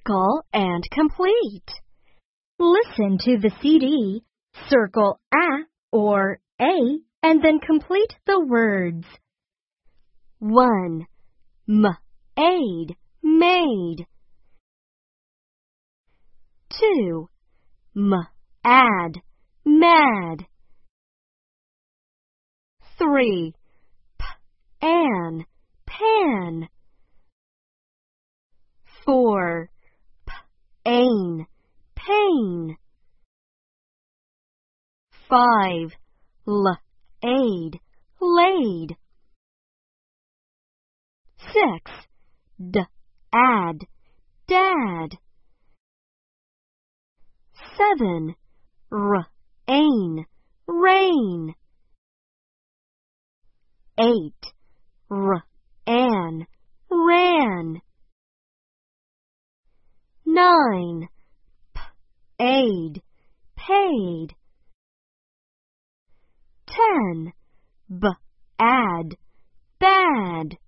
circle and complete. Listen to the CD, circle A or A, and then complete the words. 1. M-aid, made. 2. M-add, mad. 3. P-an, pan. 4. P-ain, pain. 5. L-aid, laid. 6. D-add, dad. 7. R-ain, rain. 8. R-an, ran. 9. P-aid, paid. 10. B-add, bad.